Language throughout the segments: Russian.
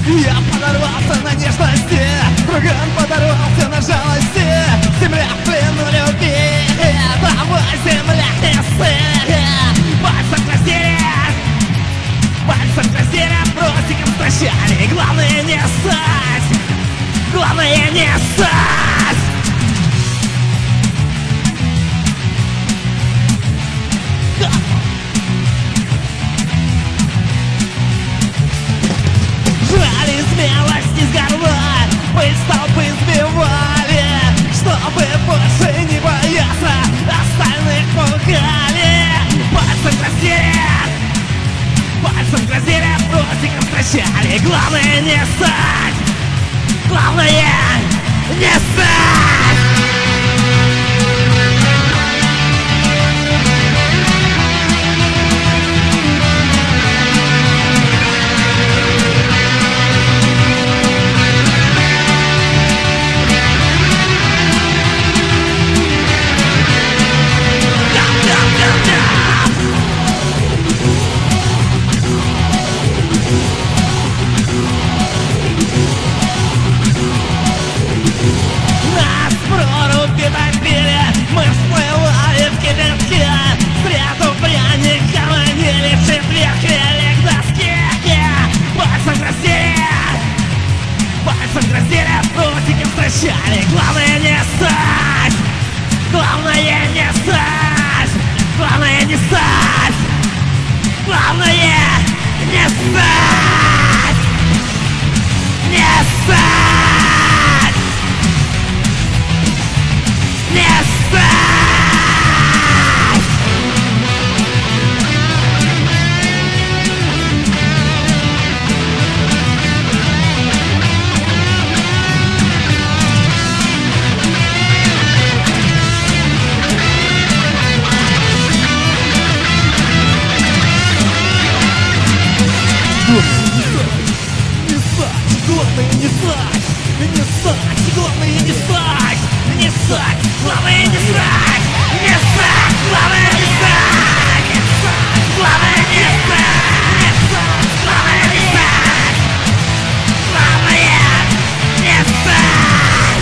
Я подорвался на нежности, друган подорвался на жалости. Земля в плену любви, давай, земля, не ссы. Пальцем красили, просиком стращали. Главное не ссать, главное не ссать. Жали смелость из горла, пыль столбы сбивали, чтобы больше не бояться, остальных пугали. Пальцем грозили, просиком стращали. Главное не ссать, главное не ссать. Нас проруби топили, мы всплывали в кипятке. Среду пряник хоронили, прикрепили к доске. Пальцем грозили, прутиком стращали. Главное не ссать, главное не ссать, главное не ссать, главное не ссать, не ссать, не ссать. Главное не ссать, не ссать, главное не ссать, не ссать, главное не ссать, не ссать, главное не ссать, не ссать, главное не ссать, не ссать, главное не ссать, главное не ссать.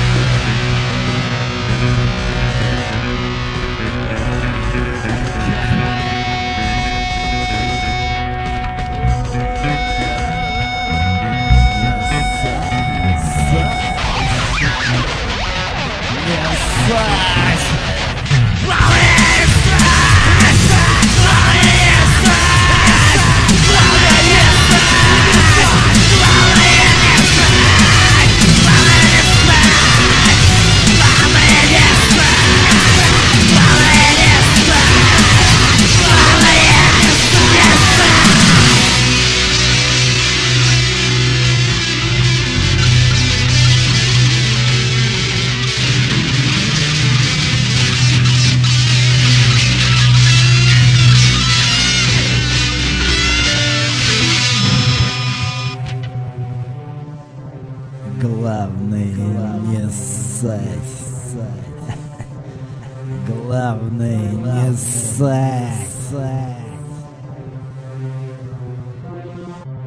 Главное не ссать, главное не ссать.